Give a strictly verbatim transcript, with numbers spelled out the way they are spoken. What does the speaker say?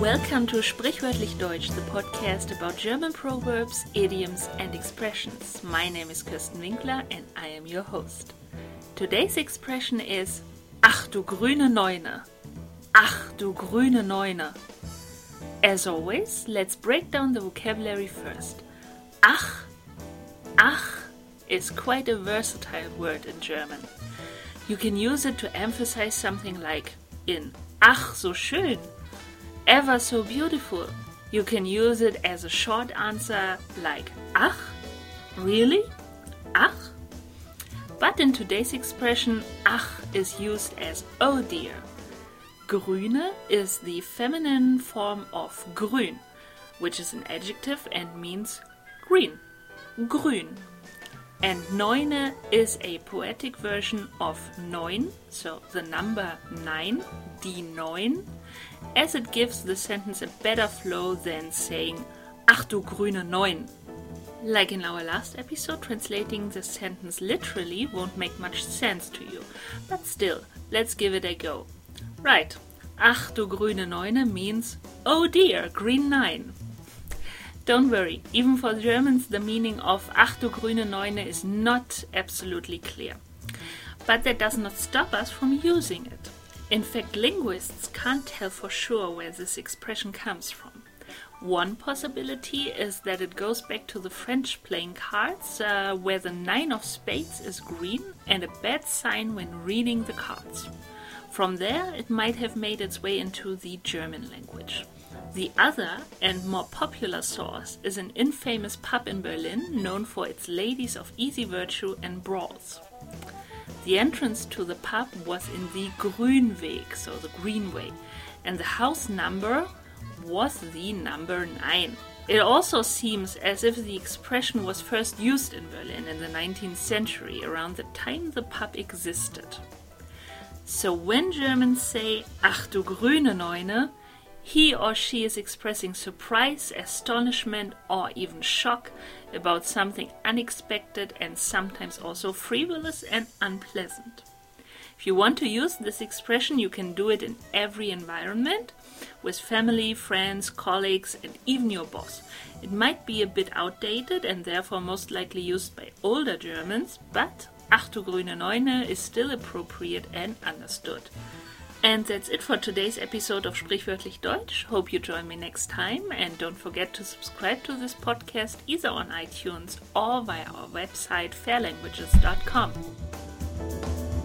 Welcome to Sprichwörtlich Deutsch, the podcast about German proverbs, idioms and expressions. My name is Kirsten Winkler and I am your host. Today's expression is Ach du grüne Neune. Ach du grüne Neune. As always, let's break down the vocabulary first. Ach, ach is quite a versatile word in German. You can use it to emphasize something like in Ach so schön, ever so beautiful. You can use it as a short answer like Ach, really? Ach? But in today's expression, Ach is used as oh dear. Grüne is the feminine form of grün, which is an adjective and means green. Grün. And Neune is a poetic version of neun, so the number nine, die neun, as it gives the sentence a better flow than saying Ach du grüne Neun. Like in our last episode, translating the sentence literally won't make much sense to you, but still, let's give it a go. Right, Ach du grüne Neune means oh dear, green nine. Don't worry, even for Germans the meaning of Ach du grüne Neune is not absolutely clear. But that does not stop us from using it. In fact, linguists can't tell for sure where this expression comes from. One possibility is that it goes back to the French playing cards, uh, where the nine of spades is green and a bad sign when reading the cards. From there, it might have made its way into the German language. The other and more popular source is an infamous pub in Berlin known for its ladies of easy virtue and brawls. The entrance to the pub was in the Grünweg, so the Green Way, and the house number was the number nine. It also seems as if the expression was first used in Berlin in the nineteenth century, around the time the pub existed. So when Germans say Ach du grüne Neune, he or she is expressing surprise, astonishment, or even shock about something unexpected and sometimes also frivolous and unpleasant. If you want to use this expression, you can do it in every environment, with family, friends, colleagues, and even your boss. It might be a bit outdated and therefore most likely used by older Germans, but Ach du grüne Neune is still appropriate and understood. And that's it for today's episode of Sprichwörtlich Deutsch. Hope you join me next time, and don't forget to subscribe to this podcast either on iTunes or via our website fair languages dot com.